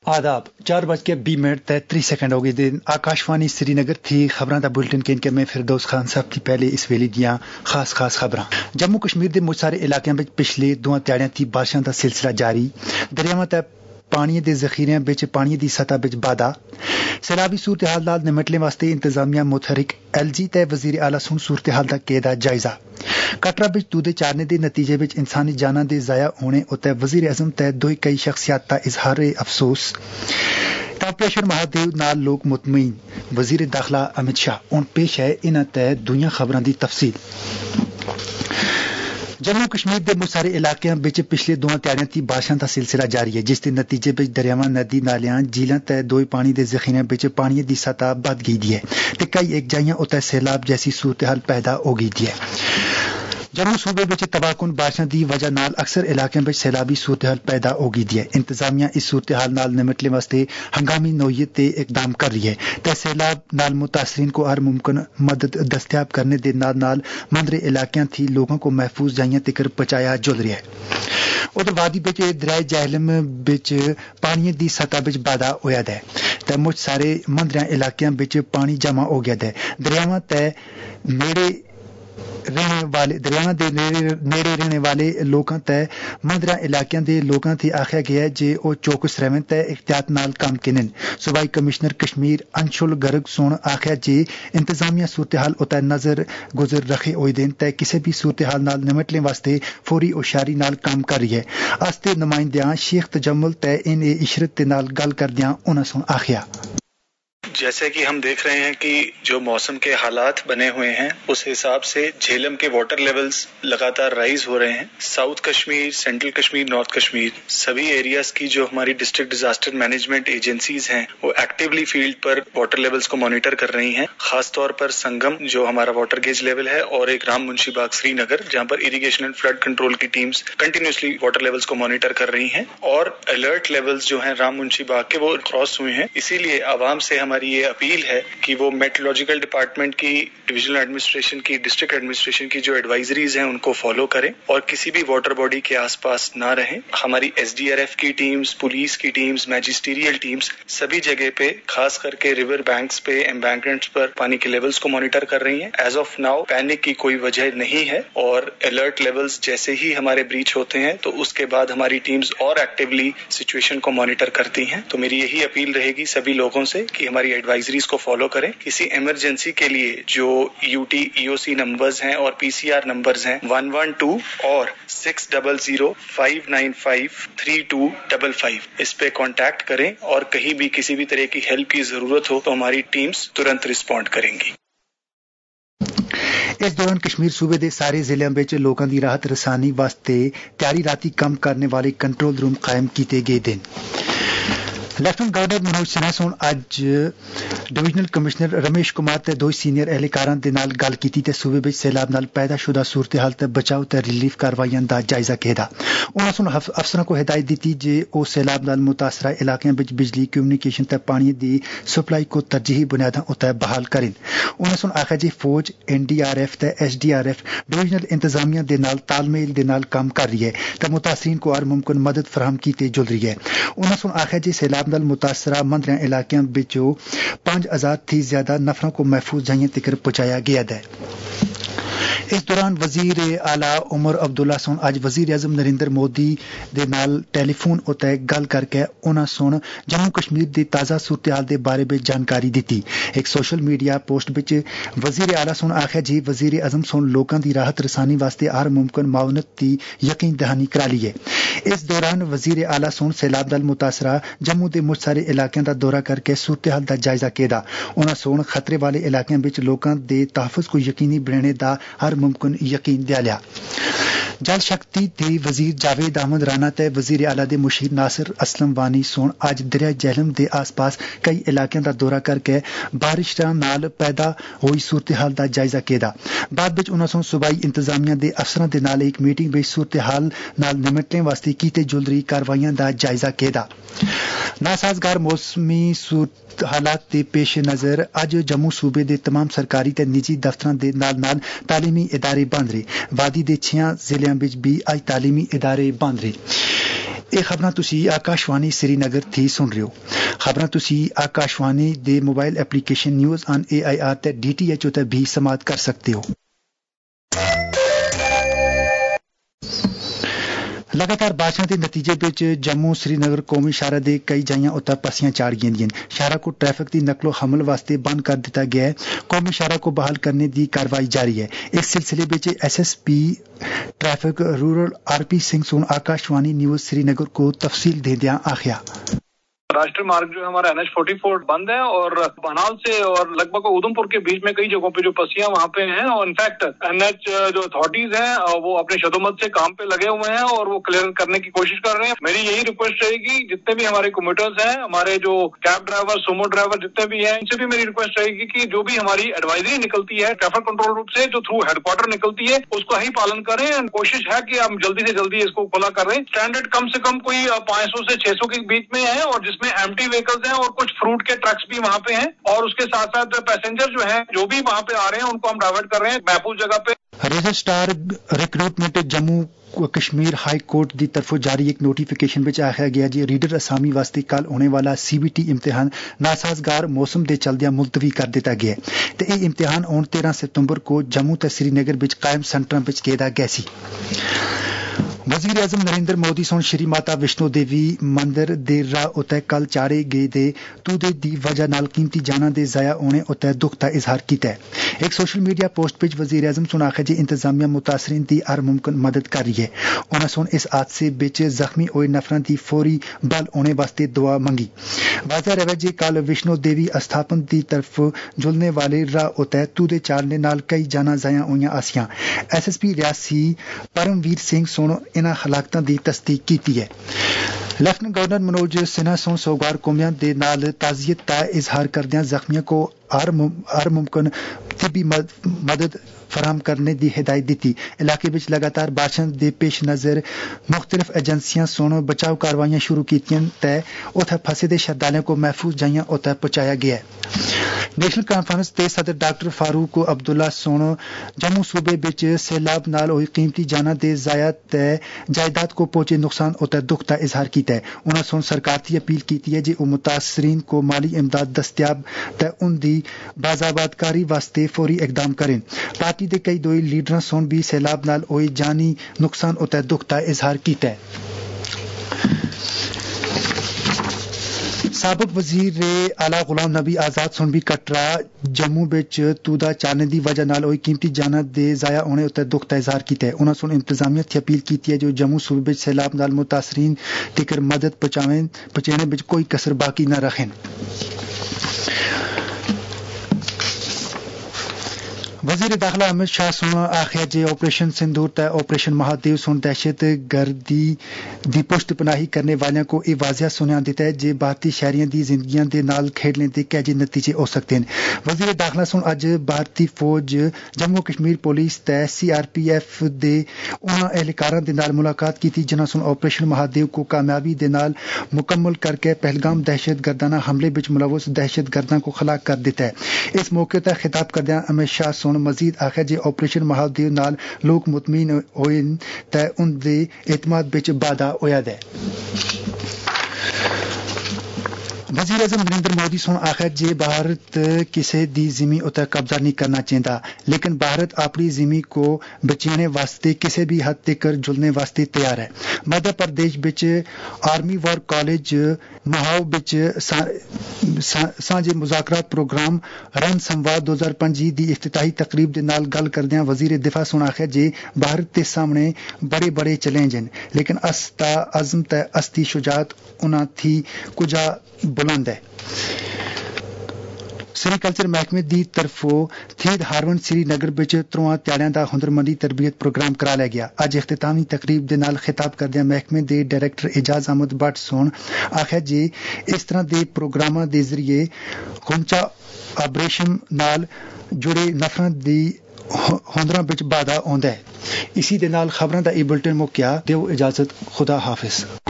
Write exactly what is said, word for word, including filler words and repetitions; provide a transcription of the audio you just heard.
आदाब चार बज के बीस मिनट तैंतीस सेकंड हो गए दिन आकाशवाणी श्रीनगर थी खबरां दा बुलेटिन के इनके में फिरदौस खान साहब थी पहले इस वेले दियां खास खास खबरां। जम्मू कश्मीर दे मुझ सारे इलाकों में पिछले दो ध्याड़ियां थी बारिशां दा सिलसिला जारी। दरियावां ते पानी दे जखीरियां बिच पानी दी सतह बिच बाधा। सैलाबी सूरत हाल नाल निमटने वास्ते इंतजामिया मुतहरिक एलजी ते वजीर आला सुन सूरत हाल दा केदा जायजा। कटरा बिच दूधे चारने के नतीजे बिच इंसानी जाना दे जाया होने उत्ते वजीर आजम ते दो कई शख्सियात दा इजहार अफसोस। ऑपरेशन महादेव नाल लोग मुतमईन वजीर दाखिला अमित शाह हुण पेश है इन्हां ते दुनिया खबरां दी तफसील। जम्मू कश्मीर के मुझ सारे इलाकों में पिछले दो ध्याड़ियां थी बारिशां का सिलसिला जारी है जिस के नतीजे में दरियावां नदी नालियां झीलां ते दो पानी के जखीरियां में पानी की सतह बद गई है ते कई एक जाइयां उत्ते सैलाब जैसी सूरत हाल पैदा हो गई है। जम्मू सूबे में तबाहकुन बारिशां की वजह नाल अक्सर इलाकों में सैलाबी सूरत हाल पैदा हो गई है। इंतजामिया इस सूरत हाल नाल निमटने वास्ते हंगामी नौयत ते इकदाम कर रही है ते सैलाब नाल मुतासरीन को हर मुमकिन मदद दस्तयाब करने के नाल नाल मंदरे इलाकों थी लोगों को महफूज जाइयां तक पहुंचाया जुल रहा है। उधर वादी बिच दरिया जहलम बिच पानी की सतह बिच बाधा होया है ते मुझ सारे मंदरिया इलाकों बिच पानी जमा हो गया है। दरियावां ते नेड़े रहने वाले दरियावां दे नेड़े रहने वाले लोगों ते मंदरा इलाकों के लोगों से आख्या गया है जे ओ चौकस रहें ते एहतियात नाल काम करें। सूबाई कमिश्नर कश्मीर अंशुल गर्ग सोन आख्या जे इंतजामिया सूरत हाल उतर नजर गुजर रखे होए देन ते किसी भी सूरत हाल नाल निमटने वास्ते फौरी होशियारी नाल काम कर रही है। आस्ते नुमाइंदियां शेख तजम्मुल ते इन इशरत नाल गल करदियां उन्हां सोन आख्या जैसे कि हम देख रहे हैं कि जो मौसम के हालात बने हुए हैं उस हिसाब से झेलम के वाटर लेवल्स लगातार राइज हो रहे हैं। South Kashmir, central Kashmir, north Kashmir सभी एरियाज की जो हमारी डिस्ट्रिक्ट डिजास्टर मैनेजमेंट एजेंसीज हैं वो एक्टिवली फील्ड पर वाटर लेवल्स को मॉनिटर कर रही हैं। खासतौर पर संगम जो हमारा वाटर गेज लेवल है और एक राम मुंशी बाग श्रीनगर जहां पर इरिगेशन एंड फ्लड कंट्रोल की टीम्स कंटिन्यूसली वाटर लेवल्स को मॉनिटर कर रही हैं और अलर्ट लेवल्स जो हैं राम मुंशी बाग के वो क्रॉस हुए हैं। इसीलिए आवाम से हमारी ये अपील है कि वो मेट्रोलॉजिकल डिपार्टमेंट की, डिविजनल एडमिनिस्ट्रेशन की, डिस्ट्रिक्ट एडमिनिस्ट्रेशन की जो एडवाइजरीज हैं उनको फॉलो करें और किसी भी वाटर बॉडी के आसपास ना रहें। हमारी एसडीआरएफ की टीम्स, पुलिस की टीम्स, मैजिस्टीरियल टीम्स सभी जगह पे खास करके रिवर बैंक्स पे, एम्बैंकमेंट्स पर पानी के लेवल्स को मॉनिटर कर रही हैं। एज ऑफ नाउ पैनिक की कोई वजह नहीं है और अलर्ट लेवल्स जैसे ही हमारे ब्रीच होते हैं तो उसके बाद हमारी टीम्स और एक्टिवली सिचुएशन को मॉनिटर करती हैं। तो मेरी यही अपील रहेगी सभी लोगों से कि हमारी एडवाइजरीज को फॉलो करें। किसी इमरजेंसी के लिए जो यूटी ईओसी नंबर्स हैं और पीसीआर नंबर्स हैं वन वन टू और six double zero five nine five three two double five इस पे कांटेक्ट करें और कहीं भी किसी भी तरह की हेल्प की जरूरत हो तो हमारी टीम्स तुरंत रिस्पॉन्ड करेंगी। इस दौरान कश्मीर सूबे के सारे जिलों में लोगों की राहत रसानी वास्ते त्यारी राती कम करने वाले कंट्रोल रूम कायम किए गए दिन। लेफ्टिनेंट गवर्नर मनोज सिन्हा सोन अज डिविजनल कमिश्नर रमेश कुमार ते दो सीनियर एहलकारां दे नाल गल कीती ते सूबे विच सैलाब नाल पैदा शुदा सूरत हाल ते बचाव ते रिलीफ कार्रवाइयां दा जायजा कीता। उन्हां सोन अफसरां को हिदायत दी जे ओ सैलाब नाल मुतासरा इलाकों में बिजली, कम्युनिकेशन ते पानी दी सप्लाई को तरजीही बुनियादां उत्ते बहाल करें। उन्हां सोन आख्या जे फौज, एनडीआरएफ ते एसडीआरएफ डिविजनल इंतजामिया दे नाल तालमेल दे नाल काम कर रही है ते मुतासरीन को हर मुमकिन मदद फराहम कीती जुल रही है। उन्हां सोन आख्या जे सैलाब नाल मुतासरा मंदरिया इलाकों बिचों पांच हजार थी ज्यादा नफरों को महफूज जगह तक पहुंचाया गया है। इस दौरान वजीर आला उमर अब्दुल्ला सोन अज वजीर आजम नरेंद्र मोदी दे नाल टेलीफोन उत्ते गल करके उन्हां सोन जम्मू कश्मीर दी ताज़ा सूरत हाल दे बारे में जानकारी दी। एक सोशल मीडिया पोस्ट विच वजीर आला सोन आख्या जी वजीर आजम सोन लोगों की राहत रसानी वास्ते हर मुमकिन मावनत की यकीन दहानी करा ली है। इस दौरान वजीर आला सोन सैलाब नाल मुतासरा जम्मू के मुझ सारे इलाकों का दौरा करके सूरत हाल का जायजा कीता। उन्हां सोन खतरे वाले इलाकों में लोगों के तहफ़्फ़ुज़ को यकीनी बनाने का हर मुमकिन यकीन दिया। जल शक्ति दे वजीर जावेद अहमद राणा ते वजीर आला दे मुशीर नासिर असलम वानी सोन अज दरिया जहलम दे आस पास कई इलाकों का दौरा करके बारिश नाल पैदा हुई सूरत हाल का जायजा कीता। बाद विच उन्हां सोन सूबाई इंतजामिया दे अफसरां दे नाल एक मीटिंग विच सूरत हाल नाल निमटने वास्ते कीते जुल रही कार्रवाइयां का जायजा कीता। नासाजगार मौसमी सूरत हालात के पेश नज़र अज जम्मू सूबे के तमाम सरकारी ते निजी दफ्तरां दे नाल नाल तालीमी इदारे बंद रहे। वादी दे छियां जिलियां विच भी अज तालीमी इदारे बंद रहे। ਇਹ ਖਬਰਾਂ ਤੁਸੀਂ ਆਕਾਸ਼ਵਾਣੀ ਸ੍ਰੀਨਗਰ ਤੇ ਸੁਣ ਰਹੇ ਹੋ। ਖਬਰਾਂ ਤੁਸੀਂ ਆਕਾਸ਼ਵਾਣੀ ਦੇ mobile application news on A I R ਤੇ ਡੀ ਟੀ ਐਚ ਉਤੇ ਵੀ ਸਮਾਤ ਕਰ ਸਕਦੇ ਹੋ। ਲਗਾਤਾਰ ਬਾਰਿਸ਼ਾਂ ਦੇ ਨਤੀਜੇ ਵਿੱਚ ਜੰਮੂ ਸ੍ਰੀਨਗਰ ਕੌਮੀ ਸ਼ਾਹਰਾਹ ਦੇ ਕਈ ਜਾਈਆਂ ਉੱਤੇ ਪਸੀਆਂ ਚਾੜ ਗਈਆਂ ਦੀਆਂ। ਸ਼ਾਹਰਾਹ کو ٹریفک ਦੀ ਨਕਲੋ ਹਮਲ ਵਾਸਤੇ ਬੰਦ ਕਰ ਦਿੱਤਾ ਗਿਆ ਹੈ। قومی شاہراہ کو بحال کرنے دی کاروائی جاری ہے۔ اس سلسلے ਵਿੱਚ S S P traffic rural R P Singh سون آکاشوانی نیوز سری نگر کو تفصیل دیندیاں آخیا راشٹری مارگ جو ہے ہمارا این ایچ فورٹی فور بند ہے اور بہنال سے اور لگ بھگ ادھم پور کے بیچ میں کئی جگہوں پہ جو پسیاں وہاں پہ ہیں اور انفیکٹ این ایچ جو اتھارٹیز ہیں وہ اپنے شدومت سے کام پہ لگے ہوئے ہیں اور وہ کلیئر کرنے کی کوشش کر رہے ہیں۔ میری یہی ریکویسٹ رہے گی جتنے بھی ہمارے کمیوٹرز ہیں، ہمارے جو کیب ڈرائیور، سومو ڈرائیور جتنے بھی ہیں، ان سے بھی میری ریکویسٹ رہے گی کہ جو بھی ہماری ایڈوائزری نکلتی ہے ٹریفک کنٹرول روم سے جو تھرو ہیڈ کوارٹر نکلتی ہے اس کو ہی پالن کریں۔ کوشش ہے کہ ہم جلدی سے جلدی اس کو کھلا کر رہے ہیں۔ اسٹینڈرڈ کم سے کم کوئی پانچ سو سے چھ سو کے بیچ میں ہے اور جس میں ایم ٹی وہیکلز ہیں اور کچھ فروٹ کے ٹرکس بھی وہاں پہ ہیں اور اس کے ساتھ ساتھ پیسنجر جو ہیں جو بھی وہاں پہ آ رہے ہیں ان کو ہم ڈائیورٹ کر رہے ہیں محفوظ جگہ پہ۔ Registrar recruitment Jammu Kashmir high court دی طرف جاری ایک نوٹیفیکیشن میں آخیا گیا جی ریڈر اسامی واسطے کل ہونے والا سی بی ٹی امتحان ناسازگار موسم دے چلدیاں ملتوی کر دیتا گیا تے یہ امتحان اون تیرہ ستمبر کو جموں تے سری نگر وچ قائم سینٹراں وچ کیدا گیا سی۔ وزیر اعظم نریندر مودی سن شری ماتا وشنو دیوی مندر دیر راہ اتے کل چاڑے گئے دے تودے دی وجہ نال قیمتی جاناں دے ضائع ہونے اتے دکھ دا اظہار کیتا ہے۔ ایک سوشل میڈیا پوسٹ وچ وزیر اعظم سن آخیا جی انتظامیہ متاثرین دی ہر ممکن مدد کر رہی ہے۔ انہاں سن اس حادثے وچ زخمی ہوئے نفراں دی فوری بحال ہونے واسطے دعا منگی۔ واضح رہے جی کل وشنو دیوی استھاپن دی طرف جلنے والے راہ اتے تودے چاڑنے نال کئی جاناں ضائع ہوئیاں آسیاں۔ S S P Reasi Paramvir Singh سن انہاں ہلاکتاں دی تصدیق کیتی ہے۔ لیفٹیننٹ گورنر منوج سنہا سن سوگوار قومیاں دے نال تعزیت کا اظہار کردیاں زخمیوں کو ہر ممکن طبی مدد فراہم کرنے دی ہدایت دیتی۔ علاقے وچ لگاتار بارشاں دے پیش نظر مختلف ایجنسیاں سن بچاؤ کاروائیاں شروع کیتیاں تے اوتھے پھسے دے شردالیاں کو محفوظ جائیاں اوتھے پہنچایا گیا ہے۔ نیشنل کانفرنس تے صدر ڈاکٹر فاروق عبداللہ سن جموں صوبے وچ سیلاب نال ہوئی قیمتی جاناں دے ضائع تے جائیداد کو پہنچے نقصان اوتے دکھ دا اظہار کیتا ہے۔ انہاں سن سرکار کی اپیل کیتی ہے جی او متاثرین کو مالی امداد دستیاب تے ان دی بازآباد کاری واسطے فوری اقدام کریں۔ پارٹی دے کئی دوئی لیڈراں سن بھی سیلاب نال ہوئی جانی نقصان اوتے دکھ دا اظہار کیتا ہے۔ سابق وزیر اعلیٰ غلام نبی آزاد سن بھی کٹرا جموں وچ تودا چانے دی وجہ نال ہوئی قیمتی جاناں دے ضائع ہونے اتے دکھ دا اظہار کیتا ہے۔ انہاں سن انتظامیہ کی اپیل کیتی ہے جو جموں صوبے وچ سیلاب نال متاثرین تکر مدد پہنچاویں پہنچانے وچ کوئی کسر باقی نہ رکھیں۔ وزیر داخلہ امت شاہ سن آخیا جی آپریشن سندور تے آپریشن مہادیو سن دہشت گردی دی پشت پناہی کرنے والیاں کو یہ واضح سنیا دیتا ہے جی بھارتی شہریاں دی زندگیاں دے نال کھیڈنے دے کیا جی نتیجے ہو سکتے ہیں۔ وزیر داخلہ سن اج بھارتی فوج جموں کشمیر پولیس تے سی آر پی ایف دے انہاں اہلکاراں دے نال ملاقات کیتی جنہاں سن آپریشن مہادیو کو کامیابی دے نال مکمل کر کے پہلگام دہشت گردانہ حملے وچ ملوث دہشت گرداں کو خلا کر دیتا ہے۔ اس موقع تے خطاب کردیاں امت شاہ سن مزید آخیا جی آپریشن مہادیو نال لوگ مطمئن ہوئے تے ان دے اعتماد وچ واضح ہویا ہے۔ وزیر اعظم نریندر مودی سن آخر جی بھارت کسی دی زمین اتر قبضہ نہیں کرنا چاہتا لیکن بھارت اپنی زمین کو بچانے واسطے کسی بھی حد تک جلنے واسطے تیار ہے۔ مدھیہ پردیش بچ آرمی وار کالج مہاؤ بچ سانجے مذاکرات پروگرام رن سمواد دو ہزار پنجی دی افتتاحی تقریب دے نال گل کردیاں وزیر دفاع سن آخیا جی بھارت کے سامنے بڑے بڑے چیلنج ہیں لیکن استا عزم تے استی شجاعت انہاں تھی کجا بلند ہے۔ سیریکلچر محکمے دی طرفوں تھیڈ ہارون سری نگر وچ ترواں تیاریاں دا ہنرمندی تربیت پروگرام کرا لیا گیا۔ اج اختتامی تقریب دے نال خطاب کردیاں محکمے دے ڈائریکٹر اعجاز احمد بٹ سن آخیا جی اس طرح دے پروگراماں دے ذریعے خونچا آبریشن نال جڑے نفراں دی ہنراں وچ واਧਾ ہوندا ہے۔ اسی دے نال خبراں دا ای بلٹن مکیا دیو اجازت خدا حافظ۔